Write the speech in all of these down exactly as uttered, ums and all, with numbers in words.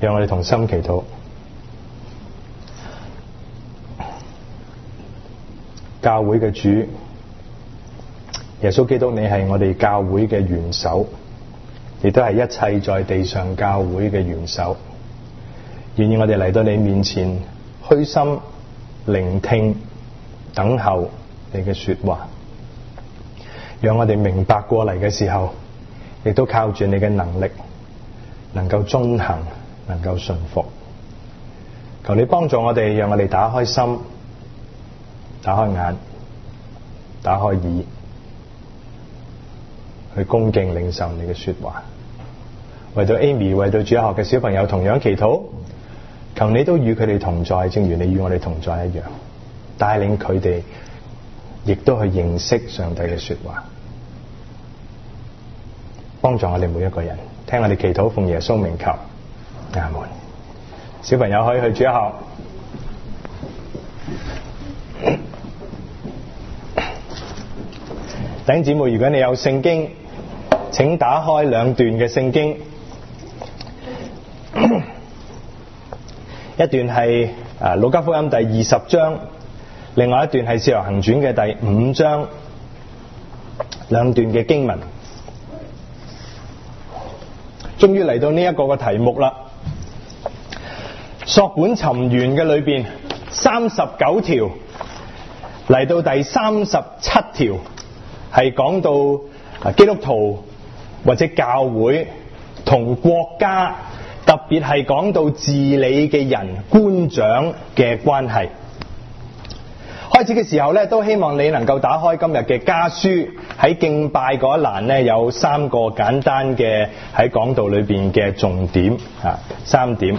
讓我哋同心祈禱。教會嘅主耶穌基督，你係我哋教會嘅元首，亦都係一切在地上教會嘅元首。願意我哋嚟到你面前，虛心聆聽、等候你嘅說話，讓我哋明白過嚟嘅時候，亦都靠住你嘅能力，能夠遵行，能夠順服。求你幫助我哋，讓我哋打開心，打開眼，打開耳，去恭敬領受你嘅說話。為到 Amy， 為到主日學嘅小朋友同樣祈禱，求你都與佢哋同在，正如你與我哋同在一樣，帶領佢哋亦都去認識上帝嘅說話，幫助我哋每一個人。聽我哋祈禱，奉耶穌名求，阿門。小朋友可以去主日學。弟兄姊妹，如果你有聖經，請打開兩段嘅聖經。一段係啊路加福音第二十章，另外一段係使徒行傳嘅第五章，兩段嘅經文。終於嚟到呢一個嘅題目啦，索本尋源嘅裏邊三十九條嚟到第三十七條，係講到基督徒或者教會同國家，特別係講到治理嘅人官長嘅關係。開始嘅時候咧，都希望你能夠打開今日嘅家書，喺敬拜嗰一欄呢，有三個簡單嘅喺講道裏邊嘅重點啊，三點。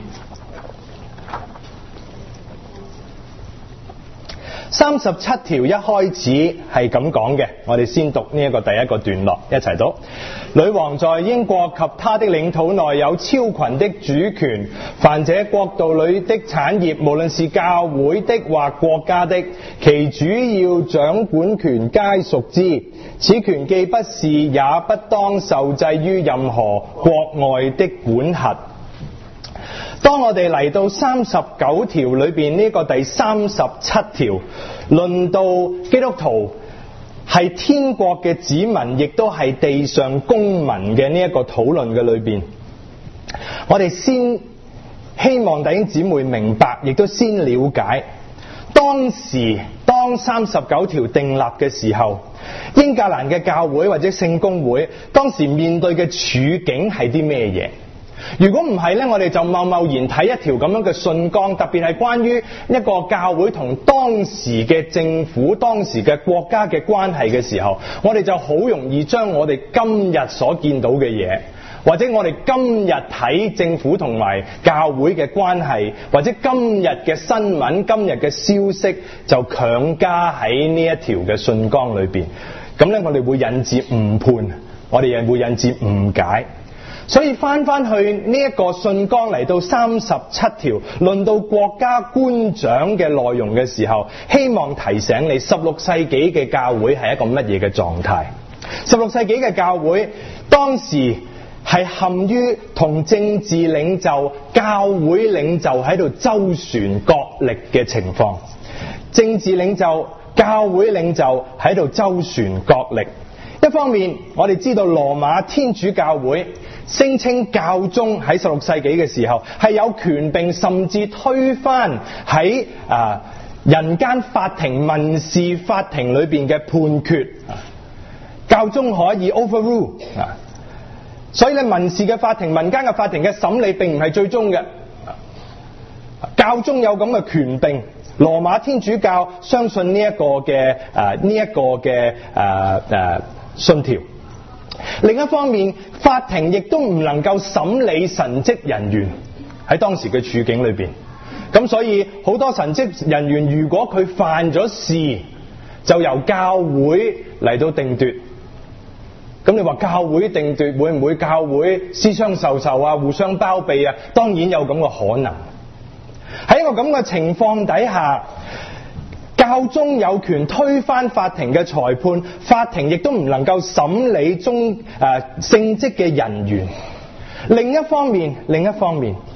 三十七條一開始係咁講嘅，我哋先讀呢一個第一個段落，一齊讀。女王在英國及他的領土內有超群的主權，凡這國度裏的產業，無論是教會的或國家的，其主要掌管權皆屬之。此權既不是，也不當受制於任何國外的管轄。當我哋嚟到三十九條裏邊呢個第三十七條，論到基督徒係天國嘅子民，亦都係地上公民嘅呢一個討論嘅裏邊，我哋先希望弟兄姊妹明白，亦都先了解當時當三十九條訂立嘅時候，英格蘭嘅教會或者聖公會當時面對嘅處境係啲咩嘢？如果唔係呢，我哋就貿貿然睇一條咁樣嘅信綱，特別係關於一個教會同當時嘅政府、當時嘅國家嘅關係嘅時候，我哋就好容易將我哋今日所見到嘅嘢，或者我哋今日睇政府同埋教會嘅關係，或者今日嘅新聞、今日嘅消息，就強加喺呢一條嘅信綱裏邊。咁呢，我哋會引致誤判，我哋又會引致誤解。所以翻翻去呢一個信綱嚟到三十七條，論到國家官長嘅內容嘅時候，希望提醒你十六世紀嘅教會係一個乜嘢嘅狀態。十六世紀嘅教會當時係陷於同政治領袖、教會領袖喺度周旋角力嘅情況。政治領袖、教會領袖喺度周旋角力。一方面，我哋知道羅馬天主教會聲稱教宗喺十六世紀嘅時候係有權柄，甚至推翻喺啊人間法庭、民事法庭裏邊嘅判決，教宗可以 overrule 啊。所以咧，民事嘅法庭、民間嘅法庭嘅審理並唔係最終嘅，教宗有咁嘅權柄。羅馬天主教相信呢一個嘅誒呢一個嘅誒誒信條。另一方面，法庭亦都唔能夠審理神職人員喺當時嘅處境裏邊。咁所以好多神職人員如果佢犯咗事，就由教會嚟到定奪。咁你話教會定奪，會唔會教會私相授受啊，互相包庇啊？當然有咁嘅可能。喺一個咁嘅情況底下，教宗有權推翻法庭嘅裁判，法庭亦都唔能夠審理中誒聖職嘅人員。另一方面，另一方面，當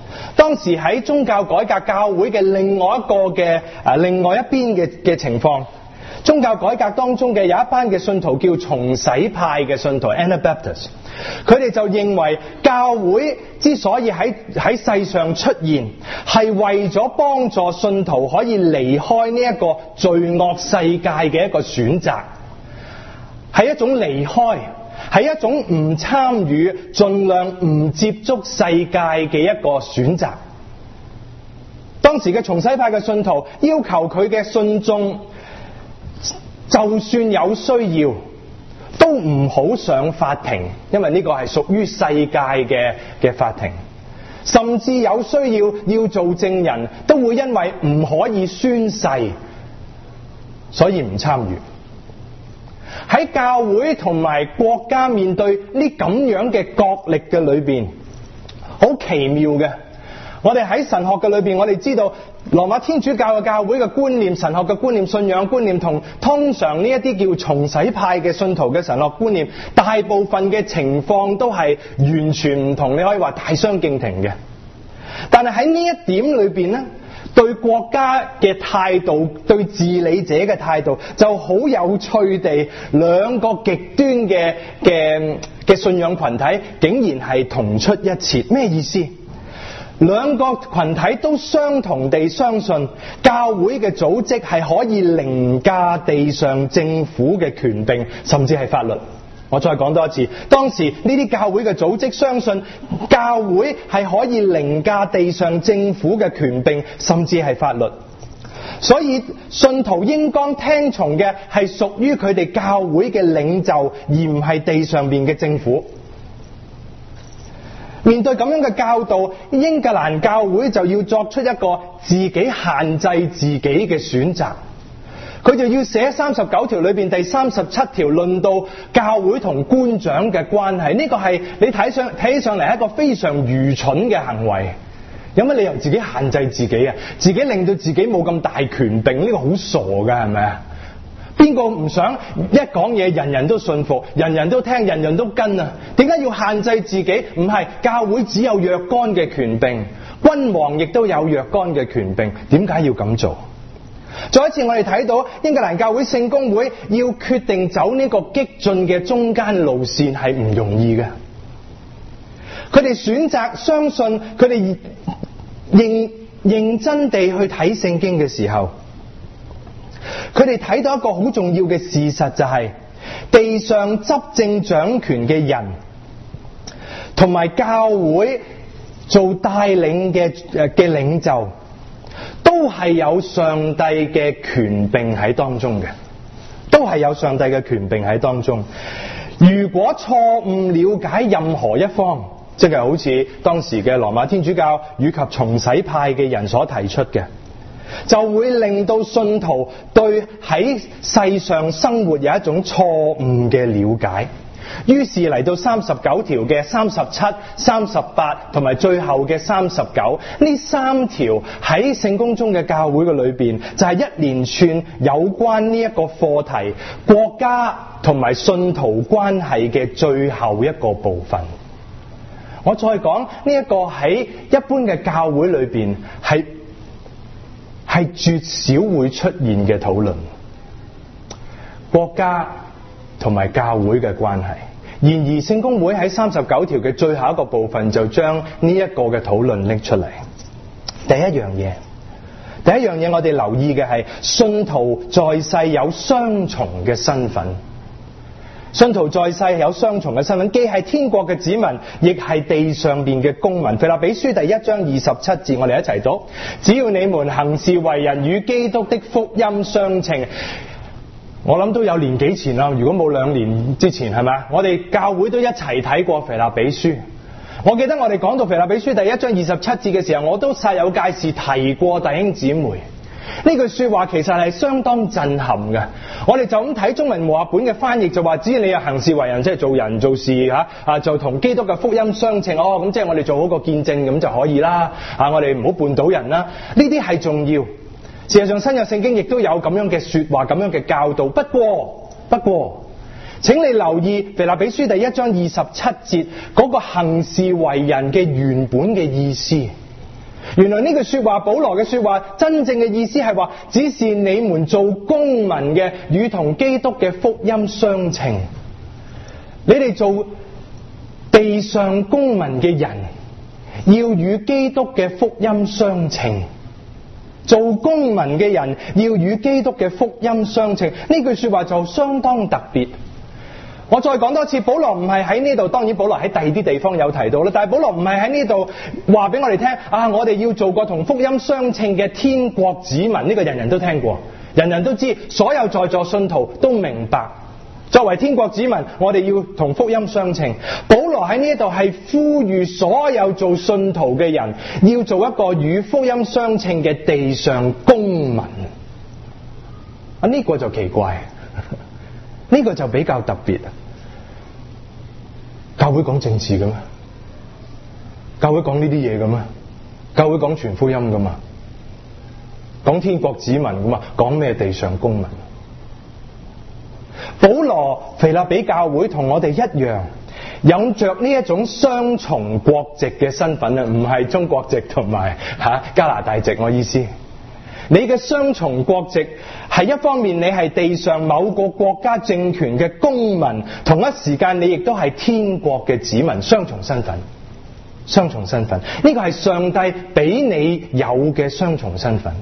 當時喺宗教改革教會嘅另外一個嘅誒另外一邊嘅嘅情況。宗教改革當中嘅有一班嘅信徒叫重洗派嘅信徒 Anabaptists， 佢哋就認為教會之所以喺喺世上出現，係為咗幫助信徒可以離開呢一個罪惡世界嘅一個選擇，係一種離開，係一種唔參與、盡量唔接觸世界嘅一個選擇。當時嘅重洗派嘅信徒要求佢嘅信眾，就算有需要，都唔好上法庭，因為呢個係屬於世界嘅嘅法庭。甚至有需要要做證人，都會因為唔可以宣誓，所以唔參與。喺教會同埋國家面對呢咁樣嘅角力嘅裏邊，好奇妙嘅。我哋喺神學嘅裏邊，我哋知道羅馬天主教嘅教會嘅觀念、神學嘅觀念、信仰觀念，同通常呢一啲叫重洗派嘅信徒嘅神學觀念，大部分嘅情況都係完全唔同，你可以話大相徑庭嘅。但係喺呢一點裏邊呢，對國家嘅態度、對治理者嘅態度，就好有趣地，兩個極端嘅嘅嘅信仰群體，竟然係同出一轍。咩意思？兩個群體都相同地相信教會嘅組織係可以凌駕地上政府嘅權柄，甚至係法律。我再講多一次，當時呢啲教會嘅組織相信教會係可以凌駕地上政府嘅權柄，甚至係法律。所以信徒應當聽從嘅係屬於佢哋教會嘅領袖，而唔係地上面嘅政府。面對咁樣嘅教導，英格蘭教會就要作出一個自己限制自己嘅選擇。佢就要寫三十九條裏邊第三十七條，論到教會同官長嘅關係。呢個係你睇上睇起上嚟一個非常愚蠢嘅行為。有乜理由自己限制自己啊？自己令到自己冇咁大權柄，呢個好傻㗎，係咪啊？邊個唔想一講嘢人人都信服，人人都聽，人人都跟啊？點解要限制自己？唔係，教會只有若干嘅權柄，君王亦都有若干嘅權柄，點解要咁做？再一次我哋睇到英格蘭教會聖公會要決定走呢個激進嘅中間路線係唔容易嘅。佢哋選擇相信，佢哋認認真地去睇聖經嘅時候，佢哋睇到一個好重要嘅事實，就係地上執政掌權嘅人同埋教會做帶領嘅嘅領袖，都係有上帝嘅權柄喺當中嘅，都係有上帝嘅權柄喺當中。如果錯誤了解任何一方，即係好似當時嘅羅馬天主教以及重洗派嘅人所提出嘅，就會令到信徒對喺世上生活有一種錯誤嘅了解。於是嚟到三十九條嘅三十七、三十八同埋最後嘅三十九，呢三條喺聖經中嘅教會嘅裏邊，就係一連串有關呢一個課題國家同埋信徒關係嘅最後一個部分。我再講呢一個喺一般嘅教會裏邊係係絕少會出現嘅討論，國家同埋教會嘅關係。然而聖公會喺三十九條嘅最後一個部分就將呢一個嘅討論拎出嚟。第一樣嘢，第一樣嘢我哋留意嘅係信徒在世有雙重嘅身份。信徒在世有雙重嘅身份，既係天國嘅子民，亦係地上邊嘅公民。腓立比書第一章二十七節，我哋一齊讀：只要你們行事為人與基督的福音相稱。我諗都有年幾前啦，如果冇兩年之前係咪？我哋教會都一齊睇過腓立比書。我記得我哋講到腓立比書第一章二十七節嘅時候，我都煞有介事提過弟兄姊妹。呢句說話其實係相當震撼嘅。我哋就咁睇中文和合本嘅翻譯就話，只要你有行事為人，即係做人做事吓啊，就同基督嘅福音相稱。哦，咁即係我哋做好個見證咁就可以啦。啊，我哋唔好絆倒人啦。呢啲係重要。事實上新約聖經亦都有咁樣嘅說話，咁樣嘅教導。不過，不過，請你留意腓立比書第一章二十七節嗰個行事為人嘅原本嘅意思。 原來呢句說話，保羅嘅說話，真正嘅意思係話，只是你們做公民嘅，與同基督嘅福音相稱。你哋做地上公民嘅人，要與基督嘅福音相稱。做公民嘅人要與基督嘅福音相稱，呢句說話就相當特別。我再講多次，保羅唔係喺呢度，當然保羅喺第二啲地方有提到啦，但係保羅唔係喺呢度話俾我哋聽啊，我哋要做個同福音相稱嘅天國子民，呢個人人都聽過，人人都知，所有在座信徒都明白。作為天國子民，我哋要同福音相稱。保羅喺呢度係呼籲所有做信徒嘅人，要做一個與福音相稱嘅地上公民。啊，呢個就奇怪，呢個就比較特別。教會講政治嘅咩？教會講呢啲嘢嘅咩？教會講傳福音嘅嘛？講天國子民嘅嘛？講咩地上公民？保羅腓立比教會同我哋一樣，有着呢一種雙重國籍嘅身份啊，唔係中國籍同埋吓加拿大籍。我意思，你嘅雙重國籍係一方面你係地上某個國家政權嘅公民，同一時間你亦都係天國嘅子民，雙重身份。雙重身份，呢個係上帝俾你有嘅雙重身份。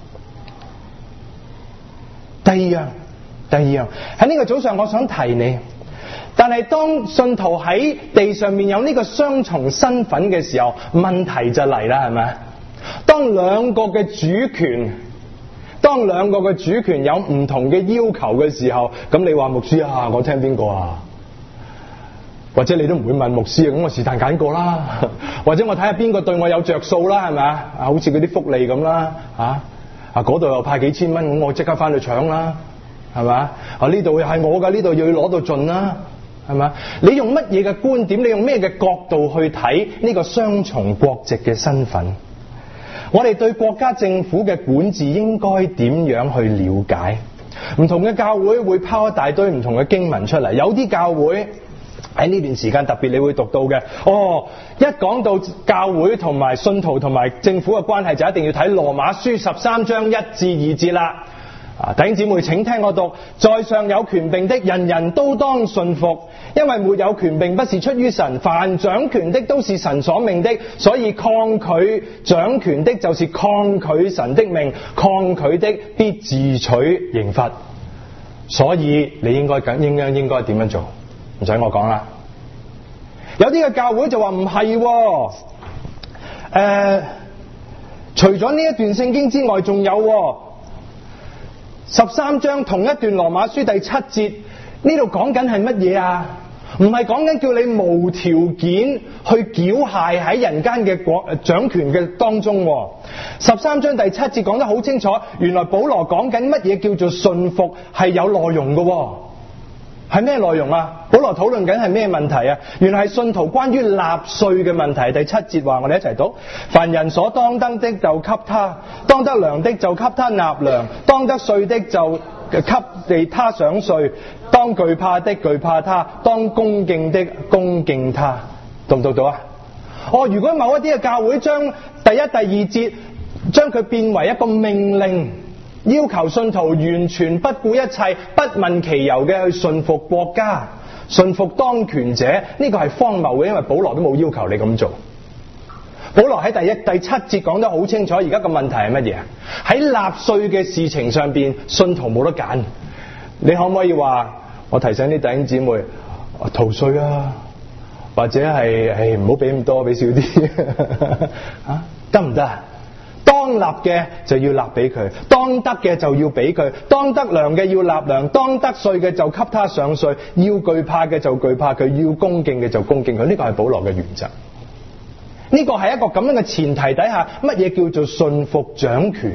第二樣。第二樣喺呢個早上我想提你，但係當信徒喺地上面有呢個雙重身份嘅時候，問題就嚟啦，係咪？當兩個嘅主權，當兩個嘅主權有唔同嘅要求嘅時候，咁你話牧師啊，我聽邊個啊？或者你都唔會問牧師啊，咁我是但揀個啦，或者我睇下邊個對我有着數啦，係咪啊？好似嗰啲福利咁啦，啊啊嗰度又派幾千蚊，咁我即刻翻去搶啦。係嘛？啊呢度係我㗎，呢度要攞到盡啦，係嘛？你用乜嘢嘅觀點？你用咩嘅角度去睇呢個雙重國籍嘅身份？我哋對國家政府嘅管治應該點樣去了解？唔同嘅教會會拋一大堆唔同嘅經文出嚟，有啲教會喺呢段時間特別你會讀到嘅。哦，一講到教會同埋信徒同埋政府嘅關係，就一定要睇羅馬書十三章一至二節啦。啊，弟兄姊妹，請聽我讀：在上有權柄的，人人都當順服，因為沒有權柄不是出於神，凡掌權的都是神所命的，所以抗拒掌權的，就是抗拒神的命，抗拒的必自取刑罰。所以你應該咁應該應該點樣做？唔使我講啦。有啲嘅教會就話唔係，誒、呃，除咗呢一段聖經之外，仲有。十三章同一段羅馬書第七節，呢度講緊係乜嘢啊？唔係講緊叫你無條件去繳械喺人間嘅國掌權嘅當中。十三章第七節講得好清楚，原來保羅講緊乜嘢叫做順服係有內容嘅。係咩內容啊？保羅討論緊係咩問題啊？原來係信徒關於納稅嘅問題。第七節話，我哋一齊讀：凡人所當得的就給他，當得糧的就給他納糧，當得稅的就給地他賞稅，當懼怕的懼怕他，當恭敬的恭敬他。讀唔讀到啊？哦，如果某一啲嘅教會將第一、第二節將佢變為一個命令，要求信徒完全不顧一切、不問其由嘅去順服國家、順服當權者，呢個係荒謬嘅，因為保羅都冇要求你咁做。保羅喺第一、第七節講得好清楚，而家個問題係乜嘢？喺納稅嘅事情上邊，信徒冇得揀。你可唔可以話，我提醒啲弟兄姊妹，逃稅啊，或者係係唔好俾咁多，俾少啲啊，得唔得？當納嘅就要納俾佢，當得嘅就要俾佢，當得糧嘅要納糧，當得稅嘅就給他上稅，要懼怕嘅就懼怕佢，要恭敬嘅就恭敬佢。呢個係保羅嘅原則。呢個係一個咁樣嘅前提底下，乜嘢叫做順服掌權？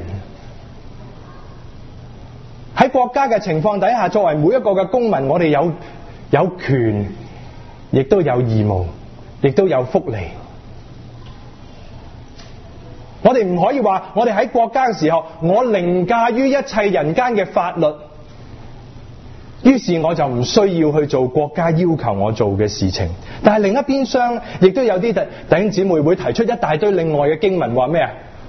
喺國家嘅情況底下，作為每一個嘅公民，我哋有有權，亦都有義務，亦都有福利。我哋唔可以話，我哋喺國家嘅時候，我凌駕於一切人間嘅法律，於是我就唔需要去做國家要求我做嘅事情。但係另一邊廂，亦都有啲弟兄姊妹會提出一大堆另外嘅經文，話咩啊？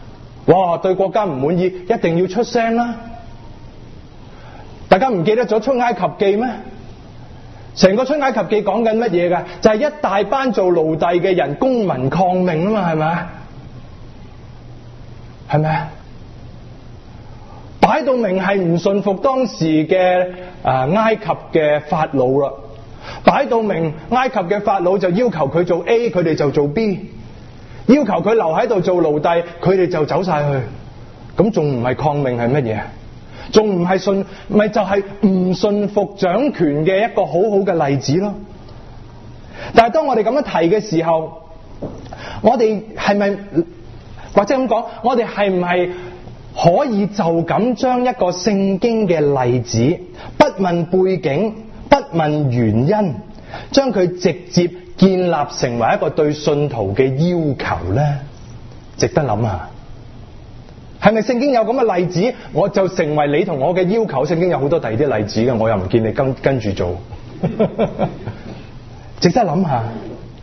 哇，對國家唔滿意，一定要出聲啦！大家唔記得咗出埃及記咩？成個出埃及記講緊乜嘢㗎？就係、是、一大班做奴隸嘅人公民抗命啊嘛，係咪？係咪啊？擺到明係唔順服當時嘅啊埃及嘅法老啦，擺到明埃及嘅法老就要求佢做 A， 佢哋就做 B， 要求佢留喺度做奴隸，佢哋就走晒去。咁仲唔係抗命係乜嘢？仲唔係順，咪就係唔順服掌權嘅一個好好嘅例子咯。但係當我哋咁樣提嘅時候，我哋係咪或者咁講，我哋係唔係可以就咁將一個聖經嘅例子，不問背景，不問原因，將佢直接建立成為一個對信徒嘅要求呢？值得諗下。係咪聖經有咁嘅例子，我就成為你同我嘅要求？聖經有好多第二啲例子嘅，我又唔見你跟跟住做，值得諗下。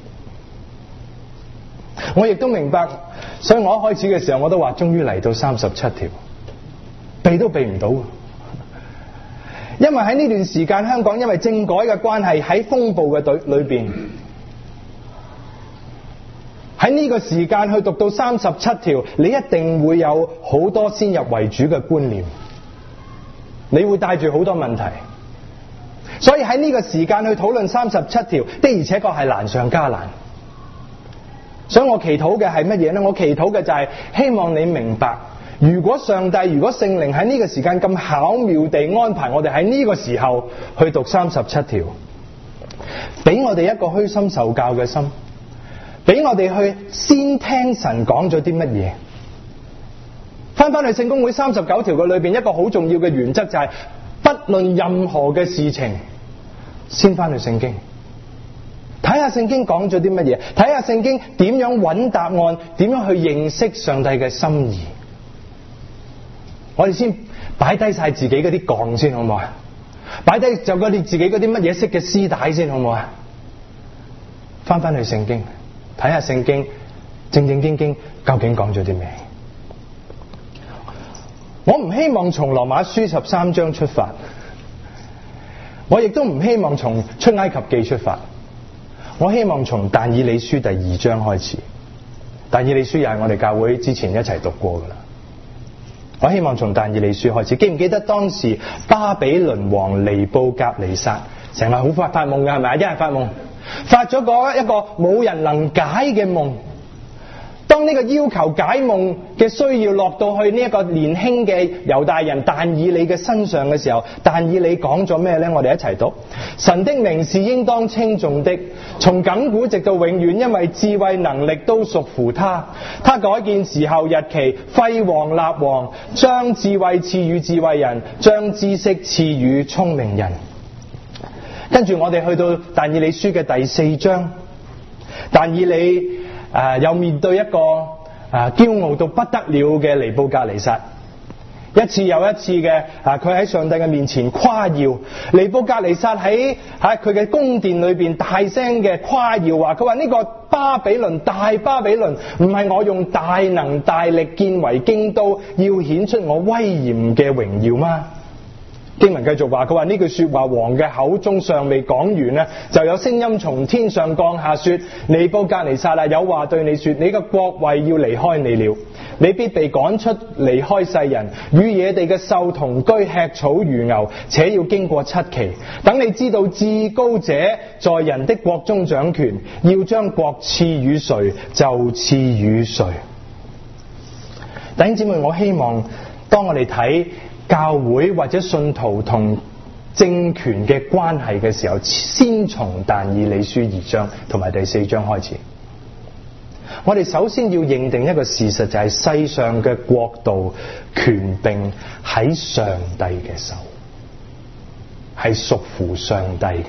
我亦都明白，所以我一開始嘅時候我都話，終於嚟到三十七條，避都避唔到。因為喺呢段時間，香港因為政改嘅關係，喺風暴嘅隊裏邊。喺呢個時間去讀到三十七條，你一定會有好多先入為主嘅觀念，你會帶住好多問題，所以喺呢個時間去討論三十七條，的而且確係難上加難。所以我祈禱嘅係乜嘢呢？我祈禱嘅就係希望你明白，如果上帝、如果聖靈喺呢個時間咁巧妙地安排我哋喺呢個時候去讀三十七條，俾我哋一個虛心受教嘅心，俾我哋去先聽神講咗啲乜嘢。翻翻去聖公會三十九條嘅裏邊，一個好重要嘅原則就係，不論任何嘅事情，先翻去聖經，睇下聖經講咗啲乜嘢，睇下聖經點樣揾答案，點樣去認識上帝嘅心意。我哋先擺低晒自己嗰啲槓先，好唔好啊？擺低就嗰啲自己嗰啲乜嘢色嘅絲帶先，好唔好啊？翻翻去聖經，睇下聖經正正經經究竟講咗啲咩？我唔希望從羅馬書十三章出發，我亦都唔希望從出埃及記出發，我希望從但以理書第二章開始。但以理書又係我哋教會之前一齊讀過噶啦。我希望從但以理書開始。記唔記得當時巴比倫王尼布甲尼撒成日好發發夢嘅，係咪啊？一日發夢，發咗個一個冇人能解嘅夢。當呢個要求解夢嘅需要落到去呢一個年輕嘅猶大人但以理嘅身上嘅時候，但以理講咗咩呢？我哋一齊讀：神的名是應當稱頌的，從亙古直到永遠，因為智慧能力都屬乎他。他改見時候日期，廢王立王，將智慧賜予智慧人，將知識賜予聰明人。跟住我哋去到但以理書嘅第四章，但以理誒、呃，又面對一個誒驕傲到不得了嘅尼布甲尼撒，一次又一次嘅啊，佢喺上帝嘅面前誇耀。尼布甲尼撒喺喺佢嘅宮殿裏邊大聲嘅誇耀，話佢話呢個巴比倫大巴比倫唔係我用大能大力建為京都，要顯出我威嚴嘅榮耀嗎？經文繼續話，佢話呢句說話王嘅口中尚未講完呢，就有聲音從天上降下說：尼布甲尼撒啊，有話對你說，你嘅國位要離開你了，你必被趕出離開世人，與野地嘅獸同居，吃草如牛，且要經過七期。等你知道至高者在人的國中掌權，要將國賜予誰就賜予誰。弟兄姊妹，我希望當我哋睇教會或者信徒同政權嘅關係嘅時候，先從但以理書二章同埋第四章開始。我哋首先要認定一個事實，就係世上嘅國度權柄喺上帝嘅手，係屬乎上帝嘅。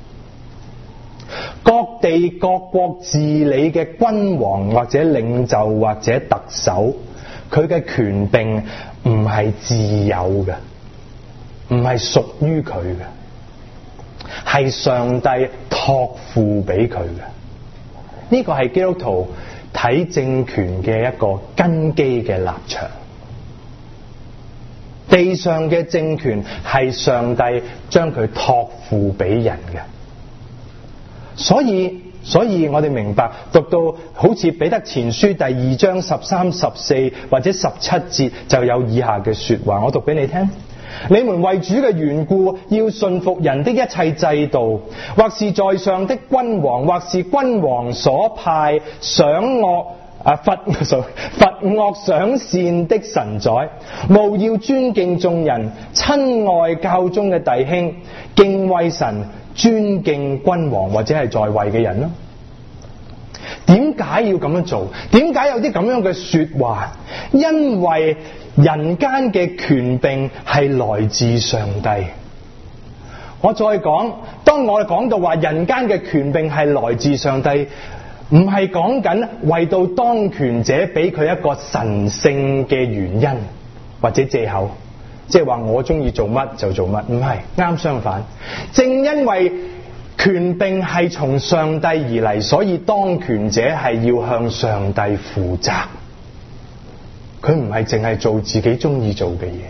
各地各國治理嘅君王或者領袖或者特首，佢嘅權柄唔係自有嘅，唔係屬於佢嘅，係上帝託付俾佢嘅。呢個係基督徒睇政權嘅一個根基嘅立場。地上嘅政權係上帝將佢託付俾人嘅，所以所以我哋明白，讀到好似彼得前書第二章十三、十四或者十七節就有以下嘅說話，我讀俾你聽。你們為主嘅緣故，要順服人的一切制度，或是在上的君王，或是君王所派賞惡啊罰罰惡賞善的臣宰，務要尊敬眾人，親愛教中嘅弟兄，敬畏神，尊敬君王或者係在位嘅人咯。點解要咁樣做？點解有啲咁樣嘅說話？因為人間嘅權柄係來自上帝。我再講，當我哋講到話人間嘅權柄係來自上帝，唔係講緊為到當權者俾佢一個神聖嘅原因或者藉口，即係話我中意做乜就做乜，唔係，啱相反。正因為權柄係從上帝而嚟，所以當權者係要向上帝負責。佢唔係淨係做自己中意做嘅嘢。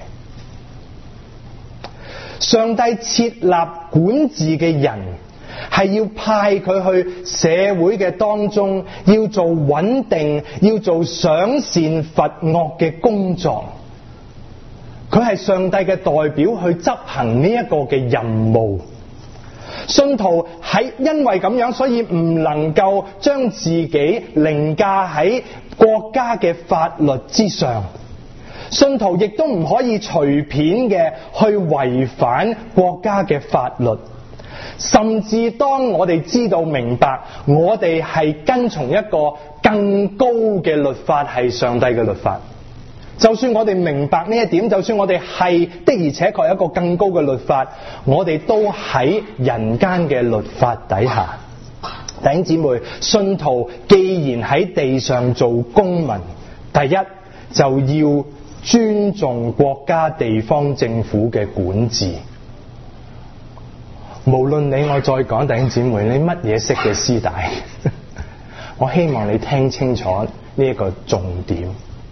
上帝設立管治嘅人，係要派佢去社會嘅當中，要做穩定，要做賞善罰惡嘅工作。佢係上帝嘅代表去執行呢一個嘅任務。信徒係因為咁樣，所以唔能夠將自己凌駕喺國家嘅法律之上。信徒亦都唔可以隨便嘅去違反國家嘅法律。甚至當我哋知道明白，我哋係跟從一個更高嘅律法，係上帝嘅律法。就算我哋明白呢一點，就算我哋係的而且確有一個更高嘅律法，我哋都喺人間嘅律法底下。弟兄姊妹，信徒既然喺地上做公民，第一就要尊重國家地方政府嘅管治。無論你我再講，弟兄姊妹，你乜嘢色嘅絲帶，我希望你聽清楚呢一個重點。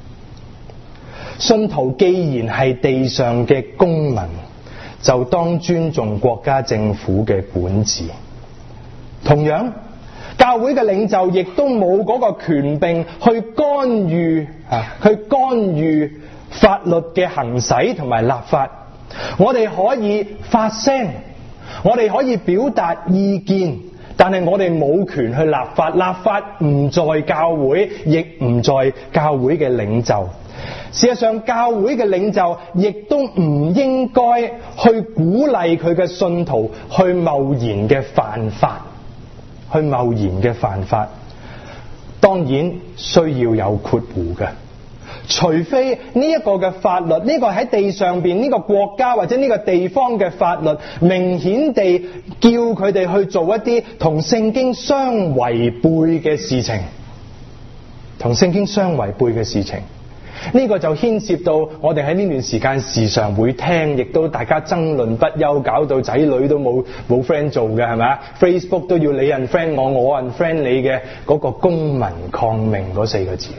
信徒既然係地上嘅公民，就當尊重國家政府嘅管治。同樣，教會嘅領袖亦都冇嗰個權柄去干預啊，去干預法律嘅行使同埋立法。我哋可以發聲，我哋可以表達意見，但係我哋冇權去立法。立法唔在教會，亦唔在教會嘅領袖。事實上，教會嘅領袖亦都唔應該去鼓勵佢嘅信徒去貿然嘅犯法，去貿然嘅犯法。當然需要有括弧嘅，除非呢一個嘅法律，呢個喺地上邊呢個國家或者呢個地方嘅法律，明顯地叫佢哋去做一啲同聖經相違背嘅事情，同聖經相違背嘅事情。呢個就牽涉到我哋喺呢段時間時常會聽，亦都大家爭論不休，搞到仔女都冇冇 friend 做嘅，係咪啊？ Facebook 都要你 unfriend 我，我 unfriend 你嘅嗰個公民抗命嗰四個字。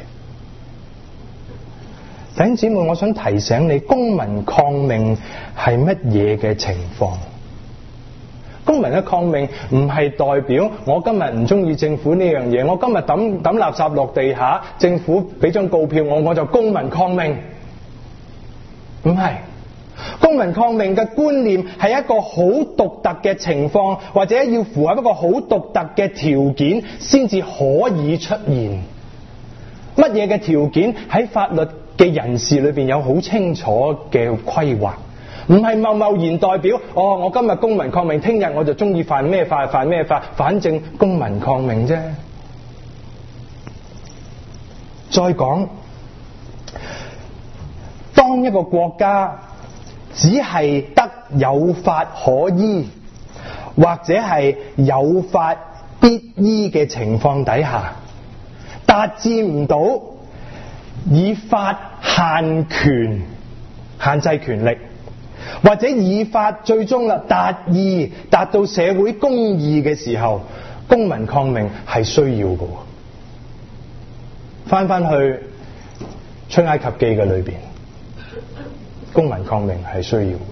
弟兄姊妹，我想提醒你，公民抗命係乜嘢嘅情況？公民嘅抗命唔係代表我今日唔中意政府呢樣嘢，我今日抌抌垃圾落地下，政府俾張告票我，我就公民抗命。唔係，公民抗命嘅觀念係一個好獨特嘅情況，或者要符合一個好獨特嘅條件先至可以出現。乜嘢嘅條件喺法律嘅人士裏邊有好清楚嘅規劃，唔係貿貿然代表哦，我今日公民抗命，聽日我就中意犯咩法犯咩法，反正公民抗命啫。再講，當一個國家只係得有法可依，或者係有法必依嘅情況底下，達至唔到以法限權、限制權力，或者以法最終啦達義、達到社會公義嘅時候，公民抗命係需要嘅。 翻翻去出埃及記嘅裏邊，公民抗命係需要嘅。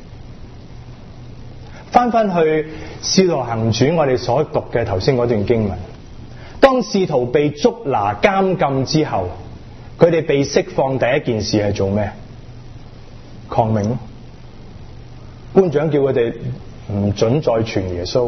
翻翻去使徒行傳我哋所讀嘅頭先嗰段經文，當使徒被捉拿監禁之後，佢哋被釋放第一件事係做咩？抗命咯。官長叫佢哋唔准再傳耶穌。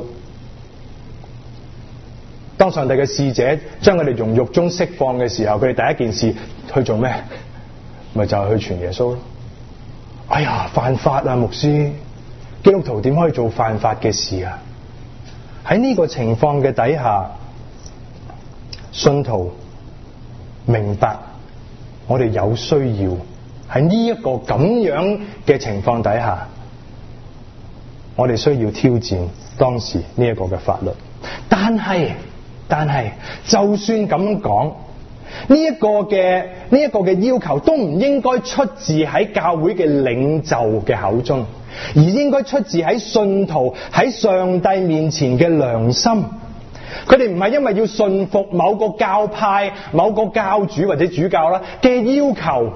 當上帝嘅使者將佢哋從獄中釋放嘅時候，佢哋第一件事去做咩？咪就係去傳耶穌咯。哎呀，犯法啊！牧師，基督徒點可以做犯法嘅事啊？喺呢個情況嘅底下，信徒明白我哋有需要喺呢一個咁樣嘅情況底下，我哋需要挑戰當時呢一個嘅法律。但係但係就算咁樣講，呢一個嘅呢一個嘅要求都唔應該出自喺教會嘅領袖嘅口中，而應該出自喺信徒喺上帝面前嘅良心。佢哋唔係因為要順服某個教派、某個教主或者主教啦嘅要求，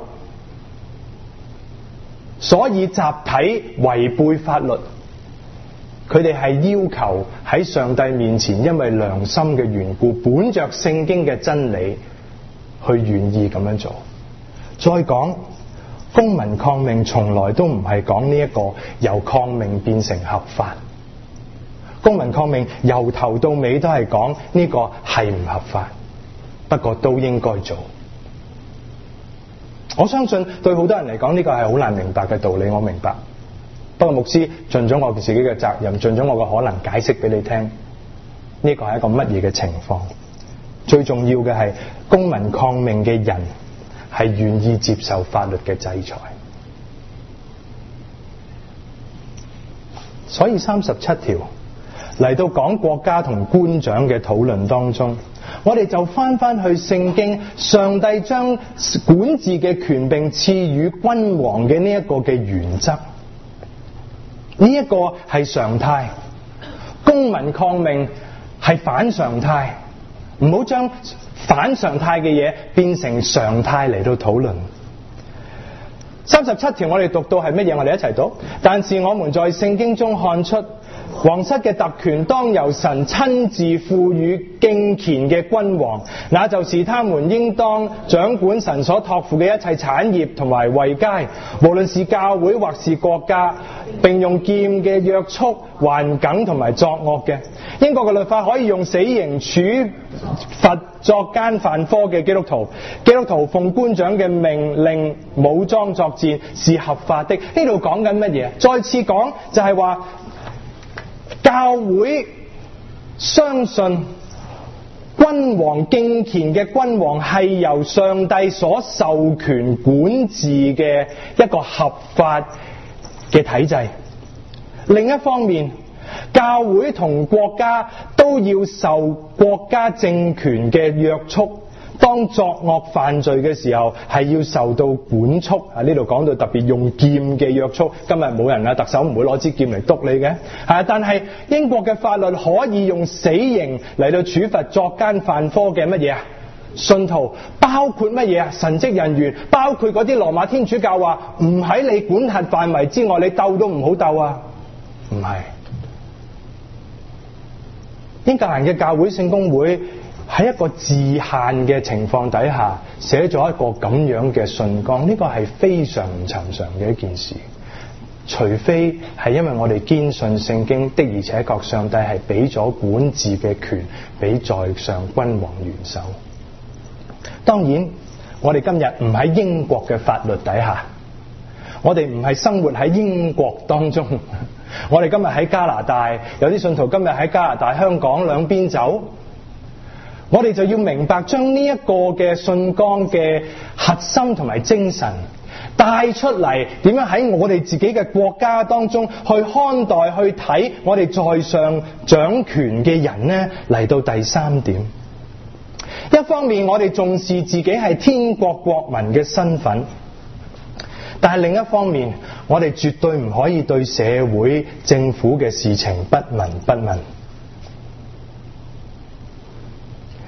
所以集體違背法律。佢哋係要求喺上帝面前，因為良心嘅緣故，本着聖經嘅真理，去願意咁樣做。再講，公民抗命從來都唔係講呢一個由抗命變成合法。公民抗命由頭到尾都係講呢個係唔合法，不過都應該做。我相信對好多人嚟講，呢個係好難明白嘅道理，我明白。不過牧師盡咗我自己嘅責任，盡咗我嘅可能解釋俾你聽，呢個係一個乜嘢嘅情況。最重要嘅係公民抗命嘅人係願意接受法律嘅制裁。所以三十七條嚟到講國家同官長嘅討論當中，我哋就翻翻去聖經，上帝將管治嘅權柄賜予君王嘅呢一個嘅原則。呢一個係常態，公民抗命係反常態，唔好將反常態嘅嘢變成常態嚟到討論。三十七條我哋讀到係乜嘢？我哋一齊讀。但是我們在聖經中看出，皇室嘅特權當由神親自賦予敬虔嘅君王，那就是他們應當掌管神所託付嘅一切產業同埋位階，無論是教會或是國家，並用劍嘅約束頑梗同埋作惡嘅。英國嘅律法可以用死刑處罰作奸犯科嘅基督徒，基督徒奉官長嘅命令武裝作戰是合法的。呢度講緊乜嘢？再次講就係話，教會相信君王敬虔嘅君王係由上帝所授權管治嘅一個合法嘅體制。另一方面，教會同國家都要受國家政權嘅約束，當作惡犯罪嘅時候係要受到管束。啊，呢度講到特別用劍嘅約束。今日冇人啊，特首唔會攞支劍嚟督你嘅。啊，但係英國嘅法律可以用死刑嚟到處罰作奸犯科嘅乜嘢啊？信徒，包括乜嘢啊？神職人員，包括嗰啲羅馬天主教話唔喺你管轄範圍之外，你鬥都唔好鬥啊！唔係，英格蘭嘅教會聖公會喺一個自限嘅情況底下寫咗一個咁樣嘅信綱，呢個係非常唔尋常嘅一件事。除非係因為我哋堅信聖經的而且確上帝係俾咗管治嘅權俾在上君王元首。當然我哋今日唔喺英國嘅法律底下，我哋唔係生活喺英國當中，我哋今日喺加拿大，有啲信徒今日喺加拿大、香港兩邊走，我哋就要明白將呢一個嘅信綱嘅核心同埋精神帶出嚟，點樣喺我哋自己嘅國家當中去看待、去睇我哋在上掌權嘅人呢？嚟到第三點，一方面我哋重視自己係天國國民嘅身份，但係另一方面，我哋絕對唔可以對社會政府嘅事情不聞不問。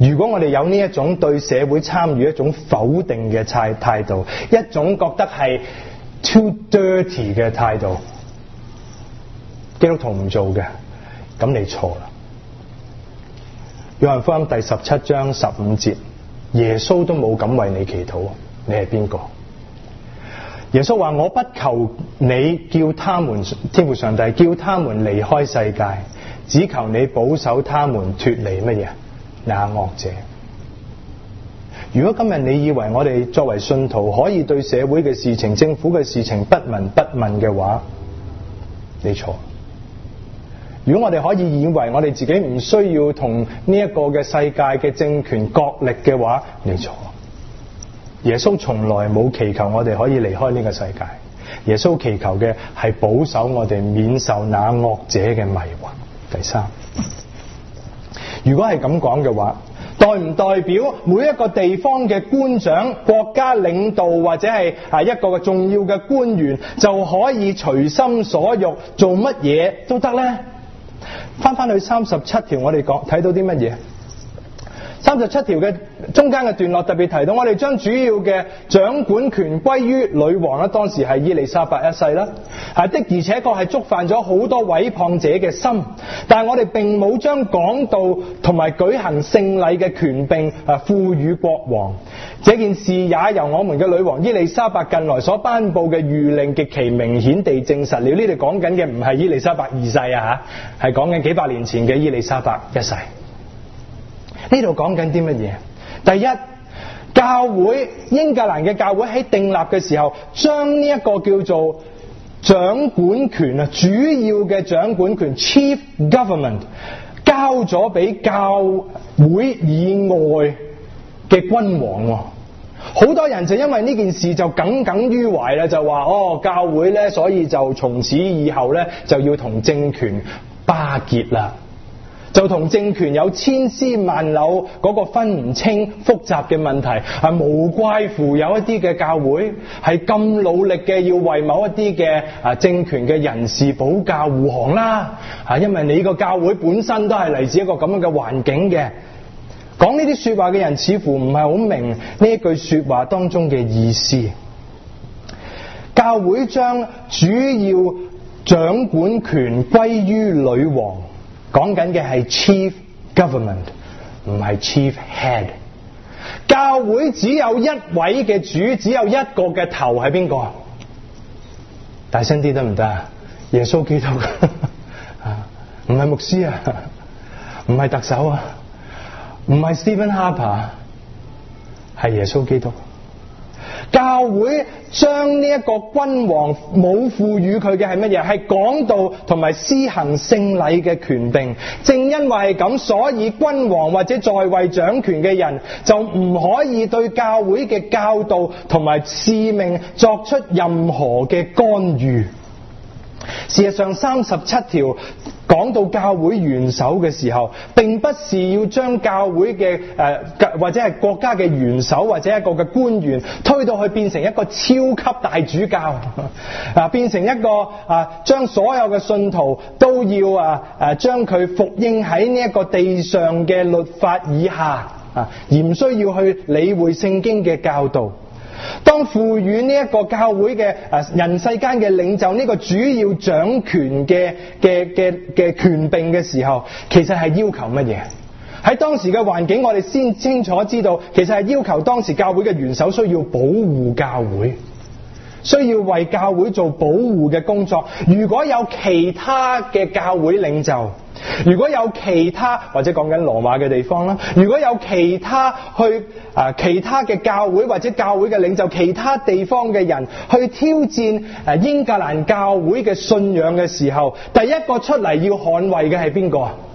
如果我哋有呢一種對社會參與一種否定嘅態態度，一種覺得係 too dirty 嘅態度，基督徒唔做嘅，咁你錯啦。約翰福音第十七章十五節，耶穌都冇咁為你祈禱，你係邊個？耶穌話：我不求你叫他們，天父上帝叫他們離開世界，只求你保守他們脫離乜嘢？那惡者。如果今日你以為我哋作為信徒可以對社會嘅事情、政府嘅事情不聞不問嘅話，你錯。如果我哋可以以為我哋自己唔需要同呢一個嘅世界嘅政權角力嘅話，你錯。耶穌從來冇祈求我哋可以離開呢個世界，耶穌祈求嘅係保守我哋免受那惡者嘅迷惑。第三，如果係咁講嘅話，代唔代表每一個地方嘅官長、國家領導或者係啊一個重要嘅官員就可以隨心所欲做乜嘢都得呢？翻翻去三十七條，我哋講睇到啲乜嘢？三十七條嘅中間嘅段落特別提到，我哋將主要嘅掌管權歸於女王啦，當時係伊麗莎白一世啦，係的而且確係觸犯咗好多毀謗者嘅心，但係我哋並冇將講道同埋舉行聖禮嘅權柄啊賦予國王。這件事也由我們嘅女王伊麗莎白近來所頒布嘅諭令極其明顯地證實了。呢度講緊嘅唔係伊麗莎白二世啊，係講緊幾百年前嘅伊麗莎白一世。呢度講緊啲乜嘢？第一，教會英格蘭嘅教會喺訂立嘅時候，將呢一個叫做掌管權啊，主要嘅掌管權 Chief Government 交咗俾教會以外嘅君王。好多人就因為呢件事就耿耿於懷啦，就話哦，教會咧，所以就從此以後咧就要同政權巴結啦。就同政權有千絲萬縷嗰個分唔清複雜嘅問題，係無怪乎有一啲嘅教會係咁努力嘅要為某一啲嘅啊政權嘅人士保駕護航啦，啊，因為你個教會本身都係嚟自一個咁樣嘅環境嘅。講呢啲說話嘅人似乎唔係好明呢一句說話當中嘅意思。教會將主要掌管權歸於女王。講緊嘅係 Chief Government， 唔係 Chief Head。教會只有一位嘅主，只有一個嘅頭，係邊個？大聲啲得唔得啊？耶穌基督啊，唔係牧師啊，唔係特首啊，唔係 Stephen Harper， 係耶穌基督。教會將呢一個君王冇賦予佢嘅係乜嘢？係講道同埋施行聖禮嘅權柄。正因為係咁，所以君王或者在位掌權嘅人就唔可以對教會嘅教導同埋使命作出任何嘅干預。事實上，三十七條講到教會元首嘅時候，並不是要將教會嘅誒、呃、或者係國家嘅元首或者一個嘅官員推到去變成一個超級大主教啊，變成一個啊將所有嘅信徒都要啊誒將佢服膺喺呢一個地上嘅律法以下啊，而唔需要去理會聖經嘅教導。當賦予呢一個教會嘅誒人世間嘅領袖呢個主要掌權嘅嘅嘅嘅權柄嘅時候，其實係要求乜嘢？喺當時嘅環境，我哋先清楚知道，其實係要求當時教會嘅元首需要保護教會，需要為教會做保護嘅工作。如果有其他嘅教會領袖，如果有其他或者講緊羅馬嘅地方啦，如果有其他去啊、呃、其他嘅教會或者教會嘅領袖，其他地方嘅人去挑戰誒英格蘭教會嘅信仰嘅時候，第一個出嚟要捍衛嘅係邊個啊？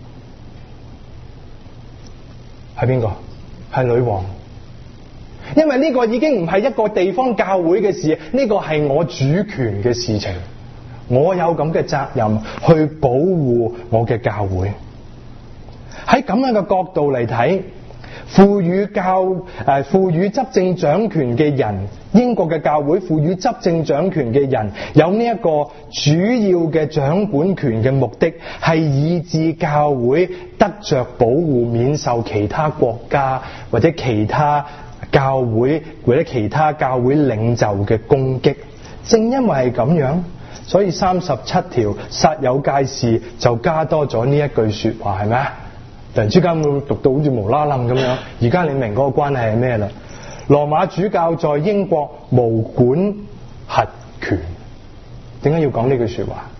係邊個？係女王。因為呢個已經唔係一個地方教會嘅事，呢個係我主權嘅事情。我有咁嘅責任去保護我嘅教會。喺咁樣嘅角度嚟睇， 賦予教誒賦予執政掌權嘅人，英國嘅教會賦予執政掌權嘅人有呢一個主要嘅掌管權嘅目的，係以致教會得着保護，免受其他國家或者其他教會或者其他教會領袖嘅攻擊。正因為係咁樣，所以三十七條煞有介事就加多咗呢一句說話，係咪啊？突然之間會讀到好似無啦啦咁樣，而家你明嗰個關係係咩啦？羅馬主教在英國無管轄權，點解要講呢句說話？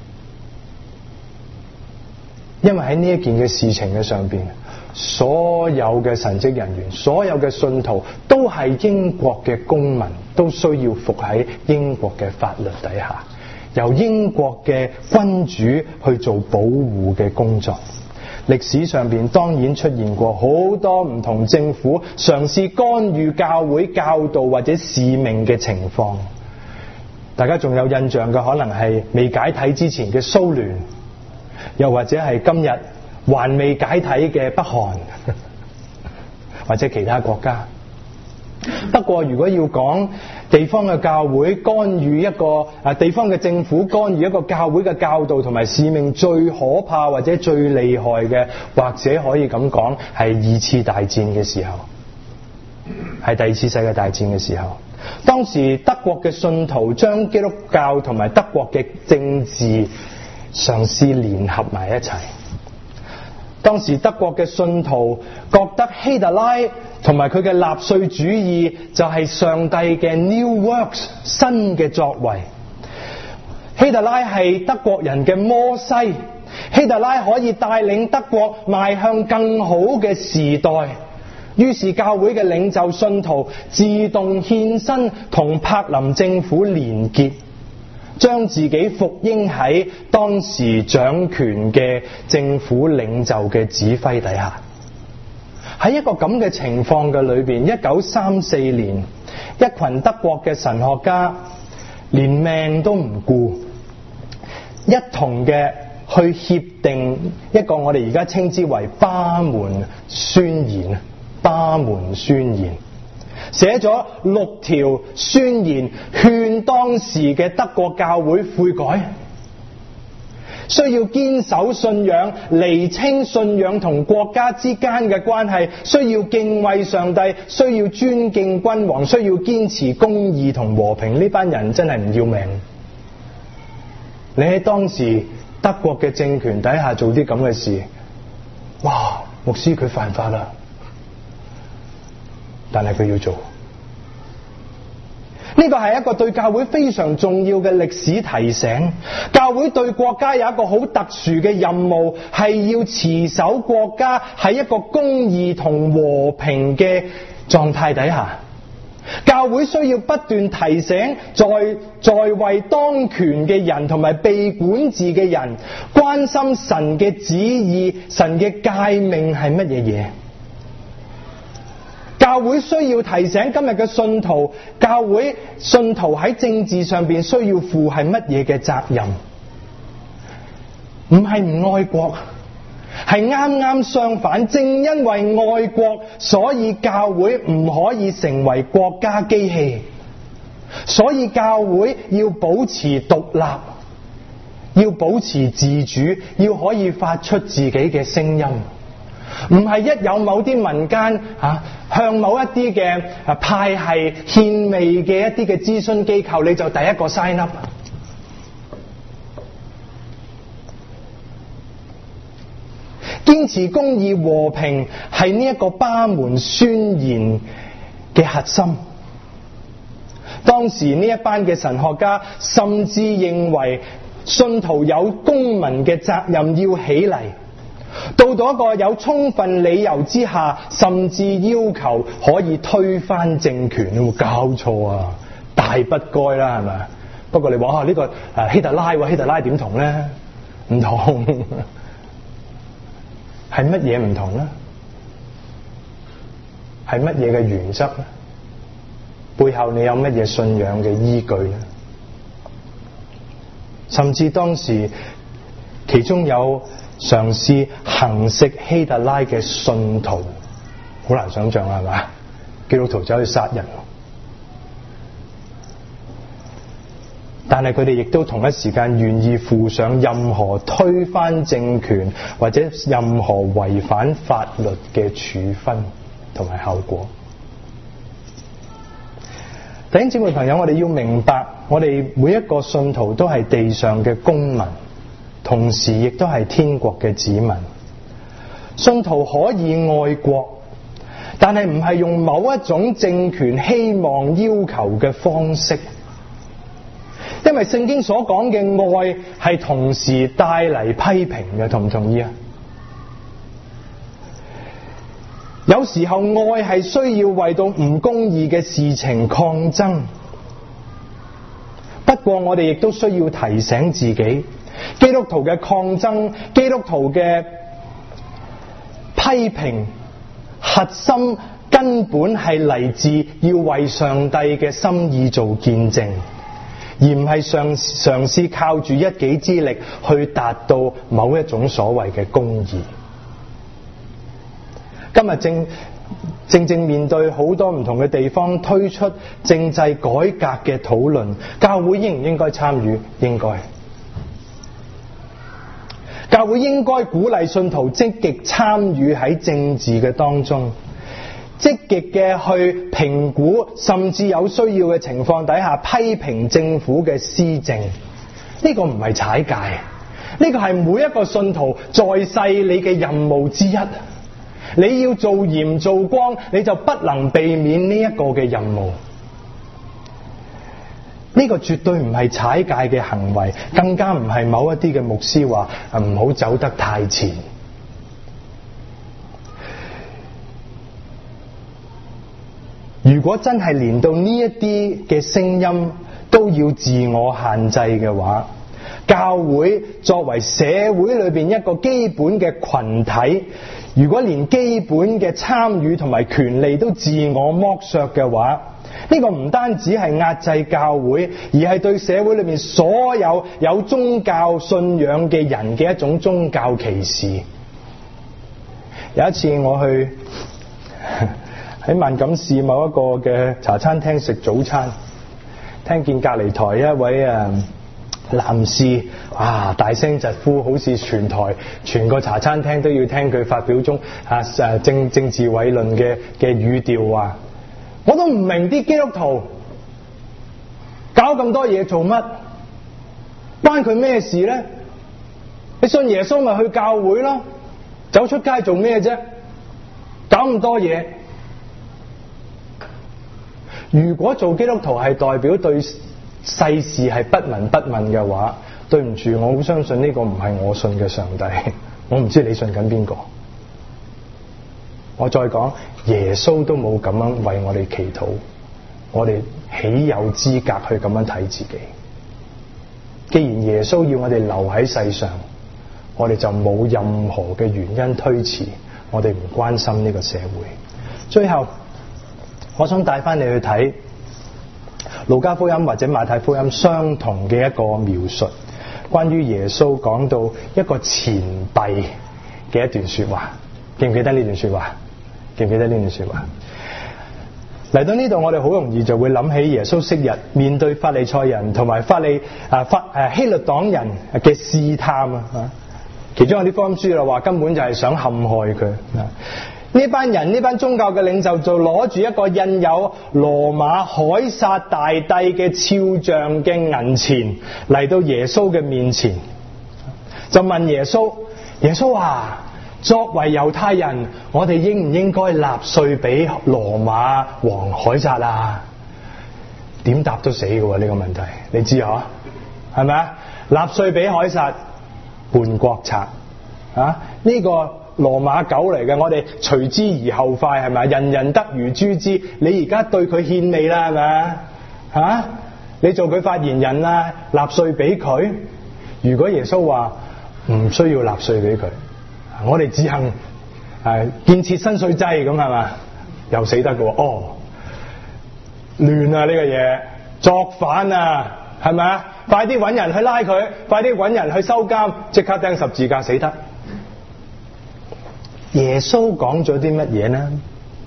因為喺呢一件嘅事情嘅上邊，所有嘅神職人員、所有嘅信徒都係英國嘅公民，都需要服喺英國嘅法律底下，由英國嘅君主去做保護嘅工作。歷史上邊當然出現過好多唔同政府嘗試干預教會教導或者使命嘅情況。大家仲有印象嘅可能係未解體之前嘅蘇聯，又或者係今日還未解體嘅北韓或者其他國家。不過如果要講地方嘅教會干預一個啊地方嘅政府干預一個教會嘅教導同埋使命，最可怕或者最厲害嘅，或者可以咁講係二次大戰嘅時候，係第二次世界大戰嘅時候。當時德國嘅信徒將基督教同埋德國嘅政治嘗試聯合埋一齊。當時德國嘅信徒覺得希特拉同埋佢嘅納粹主義就係上帝嘅 New Works 新嘅作為。希特拉係德國人嘅摩西，希特拉可以帶領德國邁向更好嘅時代。於是教會嘅領袖信徒自動獻身同柏林政府連結，將自己服膺喺當時掌權嘅政府領袖嘅指揮底下。喺一個咁嘅情況嘅裏邊，一九三四年，一群德國嘅神學家連命都唔顧，一同嘅去協定一個我哋而家稱之為巴門宣言。巴門宣言寫咗六條宣言，勸當時嘅德國教會悔改，需要堅守信仰，釐清信仰同國家之間嘅關係，需要敬畏上帝，需要尊敬君王，需要堅持公義同和平。呢班人真係唔要命。你喺當時德國嘅政權底下做啲咁嘅事，哇！牧師佢犯法啦，但係佢要做。呢個係一個對教會非常重要嘅歷史提醒。教會對國家有一個好特殊嘅任務，係要持守國家喺一個公義同和平嘅狀態底下。教會需要不斷提醒在在位當權嘅人同埋被管治嘅人，關心神嘅旨意、神嘅誡命係乜嘢嘢。教會需要提醒今日嘅信徒，教會信徒喺政治上邊需要負係乜嘢嘅責任？唔係唔愛國，係啱啱相反。正因為愛國，所以教會唔可以成為國家機器，所以教會要保持獨立，要保持自主，要可以發出自己嘅聲音。唔係一有某啲民間啊向某一啲嘅啊派系獻媚嘅一啲嘅諮詢機構，你就第一個 sign up。堅持公義和平係呢一個巴門宣言嘅核心。當時呢一班嘅神學家甚至認為信徒有公民嘅責任要起嚟。到到一個有充分理由之下，甚至要求可以推翻政權。有冇搞錯啊？大不該啦，係咪？不過你話呢、這個誒希特拉喎，希特拉點同咧？唔同，係乜嘢唔同咧？係乜嘢嘅原則咧？背後你有乜嘢信仰嘅依據咧？甚至當時其中有嘗試行刺希特拉嘅信徒， 好難想象係嘛？基督徒走去殺人，但係佢哋亦都同一時間願意負上任何推翻政權或者任何違反法律嘅處分同埋後果。弟兄姊妹朋友，我哋要明白，我哋每一個信徒都係地上嘅公民，同時亦都係天國嘅子民。信徒可以愛國，但係唔係用某一種政權希望要求嘅方式，因為聖經所講嘅愛係同時帶嚟批評嘅，同唔同意啊？有時候愛係需要為到唔公義嘅事情抗爭，不過我哋亦都需要提醒自己，基督徒嘅抗爭，基督徒嘅批評核心根本係嚟自要為上帝嘅心意做見證，而唔係嘗嘗試靠住一己之力去達到某一種所謂嘅公義。今日正正正面對好多唔同嘅地方推出政制改革嘅討論，教會應唔應該參與？應該。教會應該鼓勵信徒積極參與喺政治嘅當中，積極嘅去評估，甚至有需要嘅情況底下批評政府嘅施政。呢個唔係踩界，呢個係每一個信徒在世你嘅任務之一。你要做鹽做光，你就不能避免呢一個嘅任務。呢個絕對唔係踩界嘅行為，更加唔係某一啲嘅牧師話唔好走得太前。如果真係連到呢一啲嘅聲音都要自我限制嘅話，教會作為社會裏邊一個基本嘅群體，如果連基本嘅參與同埋權利都自我剝削嘅話，呢個唔單止係壓制教會，而係對社會裏面所有有宗教信仰嘅人嘅一種宗教歧視。有一次我去喺萬錦市某一個嘅茶餐廳食早餐，聽見隔離台一位誒男士啊大聲疾呼，好似全台全個茶餐廳都要聽佢發表中啊誒政政治偉論嘅嘅語調話，我都唔明啲基督徒搞咁多嘢做乜？關佢咩事咧？你信耶穌咪去教會咯，走出街做咩啫？搞咁多嘢。如果做基督徒係代表對世事係不聞不問嘅話，對唔住，我好相信呢個唔係我信嘅上帝。我唔知你信緊邊個。我再講，耶穌都冇咁樣為我哋祈禱，我哋豈有資格去咁樣睇自己？既然耶穌要我哋留喺世上，我哋就冇任何嘅原因推辭，我哋唔關心呢個社會。最後我想帶翻你去睇路加福音或者馬太福音相同嘅一個描述，關於耶穌講到一個錢幣嘅一段說話。記唔記得呢段說話？記唔記得呢段說話？嚟到呢度，我哋好容易就會諗起耶穌昔日面對法利賽人同埋法利啊法誒希律黨人嘅試探啊，其中有啲福音書就話根本就係想陷害佢啊。呢班人呢班宗教嘅領袖就攞住一個印有羅馬凱撒大帝嘅肖像嘅銀錢嚟到耶穌嘅面前，就問耶穌：耶穌啊，作為猶太人，我哋應唔應該納稅俾羅馬王凱撒啊？點答都死嘅喎呢個問題，你知嗬？係咪啊？納稅俾凱撒，叛國賊啊！呢個羅馬狗嚟嘅，我哋隨之而後快，係咪？人人得如誅之，你而家對佢獻媚啦，係咪啊？你做佢發言人啦，納稅俾佢。如果耶穌話唔需要納稅俾佢，我哋自行誒建設新稅制咁，係嘛？又死得嘅喎。哦，亂啊！呢個嘢作反啊，係咪啊？快啲揾人去拉佢，快啲揾人去收監，即刻釘十字架死得。耶穌講咗啲乜嘢呢？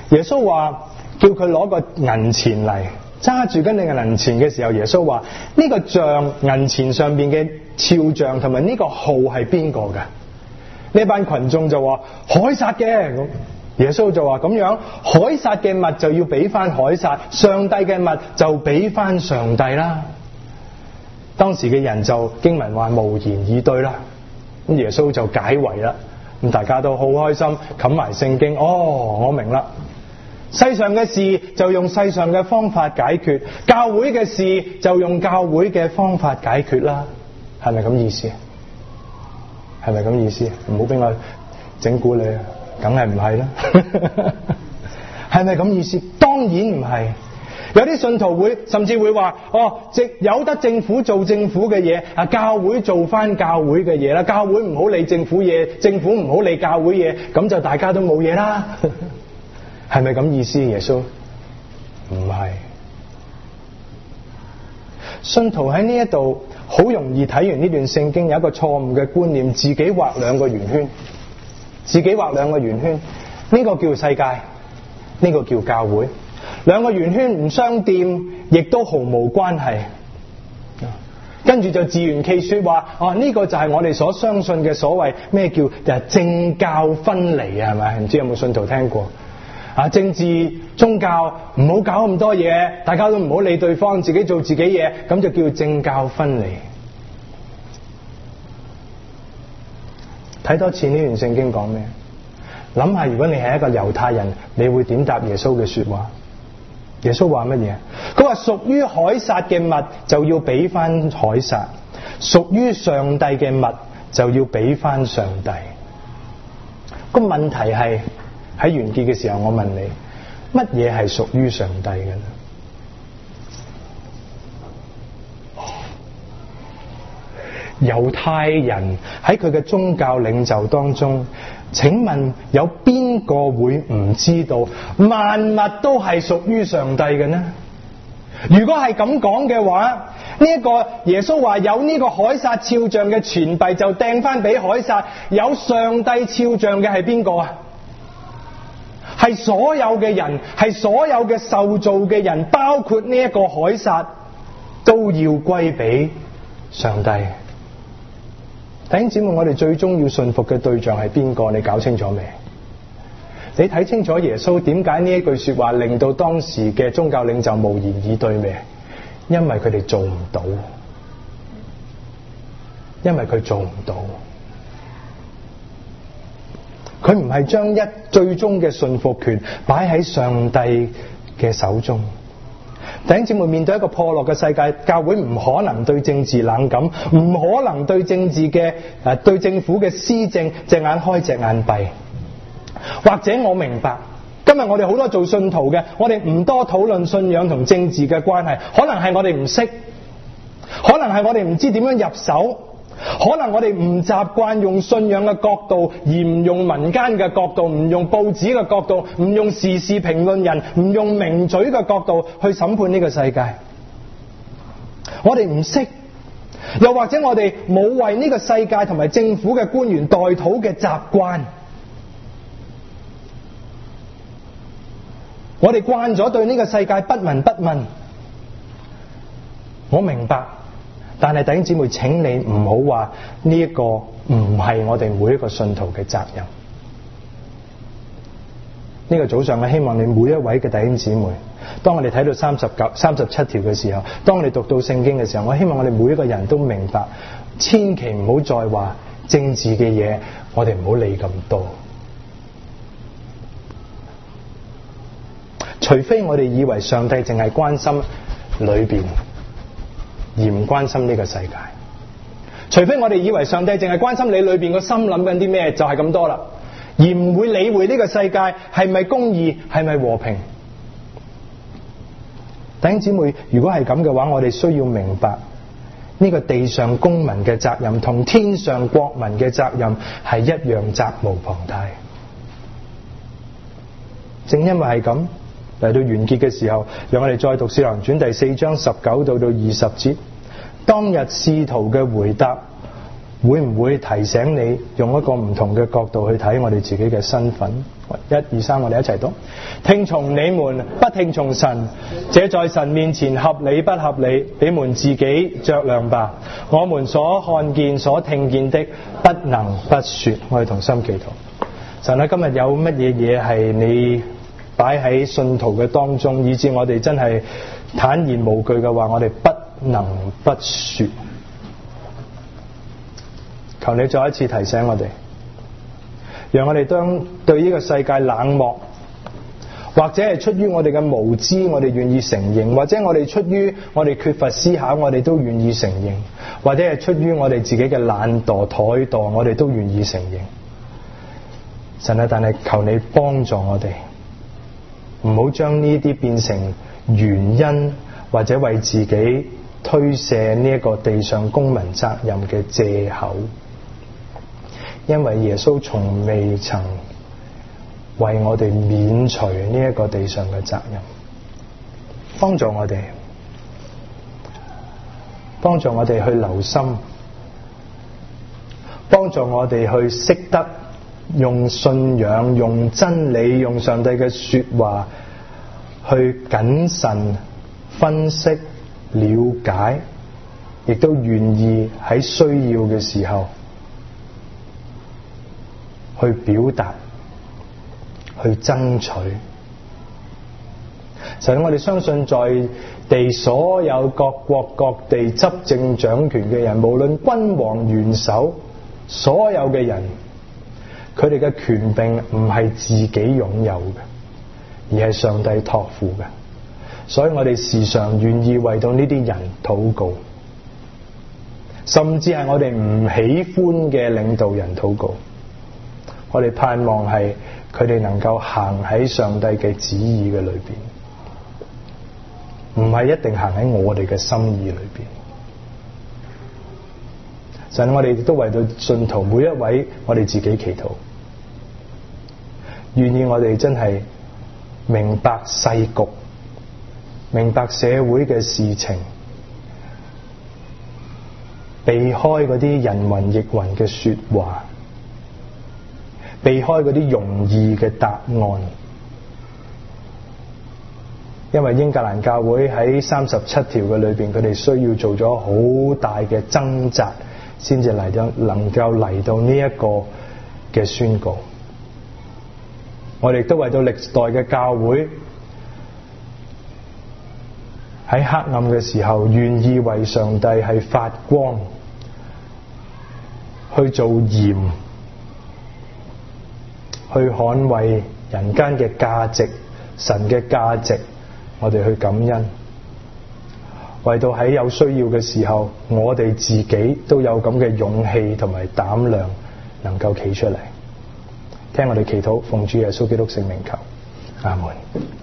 耶穌話叫佢攞個銀錢嚟，揸住緊你嘅銀錢嘅時候，耶穌話呢個像銀錢上邊嘅肖像同埋呢個號係邊個㗎？呢班群眾就話凱撒嘅。咁耶穌就話咁樣，凱撒嘅物就要俾翻凱撒，上帝嘅物就俾翻上帝啦。當時嘅人就經文話無言以對啦。咁耶穌就解圍啦。咁大家都好開心，冚埋聖經。哦，我明啦。世上嘅事就用世上嘅方法解決，教會嘅事就用教會嘅方法解決啦。係咪咁意思？係咪咁意思？唔好俾我整蠱你啊！梗係唔係啦，係咪咁意思？當然唔係。有啲信徒會甚至會話：哦，即有得政府做政府嘅嘢，啊教會做翻教會嘅嘢啦。教會唔好理政府嘢，政府唔好理教會嘢，咁就大家都冇嘢啦。係咪咁意思？耶穌唔係。信徒喺呢一度好容易睇完呢段聖經，有一個錯誤嘅觀念，自己畫兩個圓圈。自己畫兩個圓圈，呢個叫世界，呢個叫教會。兩個圓圈唔相掂，亦都毫無關係。跟住就自圓其說話，啊呢個就係我哋所相信嘅所謂咩叫政教分離啊？係咪？唔知有冇信徒聽過？啊，政治宗教唔好搞咁多嘢，大家都唔好理對方，自己做自己嘢，咁就叫政教分離。睇多次呢段聖經講咩？諗下如果你係一個猶太人，你會點答耶穌嘅說話？耶穌話乜嘢？佢話屬於凱撒嘅物就要俾翻凱撒，屬於上帝嘅物就要俾翻上帝。個問題係喺完結嘅時候，我問你，乜嘢係屬於上帝嘅呢？猶太人喺佢嘅宗教領袖當中，請問有邊個會唔知道萬物都係屬於上帝嘅呢？如果係咁講嘅話，呢一個耶穌話有呢個凱撒肖像嘅錢幣就掟翻俾凱撒，有上帝肖像嘅係邊個啊？係所有嘅人，係所有嘅受造嘅人，包括呢一個凱撒，都要歸俾上帝。弟兄姊妹，我哋最終要信服嘅對象係邊個？你搞清楚未？你睇清楚耶穌點解呢一句說話令到當時嘅宗教領袖無言以對未？因為佢哋做唔到，因為佢做唔到，佢唔係將一最終嘅信服權擺喺上帝嘅手中。弟兄姊妹，面對一個破落嘅世界，教會唔可能對政治冷感，唔可能對政治嘅誒對政府嘅施政隻眼開隻眼閉。或者我明白，今日我哋好多做信徒嘅，我哋唔多討論信仰同政治嘅關係，可能係我哋唔識，可能係我哋唔知點樣入手，可能我哋唔習慣用信仰嘅角度，而唔用民間嘅角度，唔用報紙嘅角度，唔用時事評論人，唔用名嘴嘅角度去審判呢個世界。我哋唔識，又或者我哋冇為呢個世界同埋政府嘅官員代禱嘅習慣。我哋慣咗對呢個世界不聞不問。我明白。但係弟兄姊妹，請你唔好話呢一個唔係我哋每一個信徒嘅責任。呢個早上我希望你每一位嘅弟兄姊妹，當我哋睇到三十九、三十七條嘅時候，當我哋讀到聖經嘅時候，我希望我哋每一個人都明白，千祈唔好再話政治嘅嘢，我哋唔好理咁多。除非我哋以為上帝淨係關心裏邊，而唔關心呢個世界。除非我哋以為上帝淨係關心你裏邊個心諗緊啲咩，就係咁多啦，而唔會理會呢個世界係咪公義，係咪和平。弟兄姊妹，如果係咁嘅話，我哋需要明白呢個地上公民嘅責任同天上國民嘅責任係一樣責無旁貸。正因為係咁，嚟到完結嘅時候，讓我哋再讀《使徒行傳》第四章十九到到二十節。當日使徒嘅回答會唔會提醒你用一個唔同嘅角度去睇我哋自己嘅身份？ 一二三，我哋一齊讀。聽從你們，不聽從神，這在神面前合理不合理？你們自己酌量吧。我們所看見、所聽見的，不能不說。我哋同心祈禱。神啊，今日有乜嘢嘢係你擺喺信徒嘅當中，以致我哋真係坦然無懼嘅話，我哋不能不說。求你再一次提醒我哋，讓我哋當對呢個世界冷漠，或者係出於我哋嘅無知，我哋願意承認；或者我哋出於我哋缺乏思考，我哋都願意承認；或者係出於我哋自己嘅懶惰怠惰，我哋都願意承認。神啊，但係求你幫助我哋，唔好將呢啲變成原因，或者為自己推卸呢一個地上公民責任嘅借口。因為耶穌從未曾為我哋免除呢一個地上嘅責任。幫助我哋，幫助我哋去留心，幫助我哋去識得用信仰、用真理、用上帝嘅說話去謹慎分析、了解，亦都願意喺需要嘅時候去表達、去爭取。神，我哋相信在地所有各國各地執政掌權嘅人，無論君王元首，所有嘅人，佢哋嘅權柄唔係自己擁有嘅，而係上帝託付嘅。所以我哋時常願意為到呢啲人禱告，甚至係我哋唔喜歡嘅領導人禱告。我哋盼望係佢哋能夠行喺上帝嘅旨意嘅裏邊，唔係一定行喺我哋嘅心意裏邊。神，我哋亦都為到信徒每一位，我哋自己祈禱，願意我哋真係明白世局，明白社會嘅事情，避開嗰啲人云亦云嘅說話，避開嗰啲容易嘅答案。因為英格蘭教會喺三十七條嘅裏邊，佢哋需要做咗好大嘅掙扎，先至嚟到能夠嚟到呢一個嘅宣告。我哋都為到歷代嘅教會喺黑暗嘅時候，願意為上帝係發光，去做鹽，去捍衛人間嘅價值、神嘅價值，我哋去感恩。為到喺有需要嘅時候，我哋自己都有咁嘅勇氣同埋膽量，能夠企出嚟。聽我哋祈禱，奉主耶穌基督聖名求，阿門。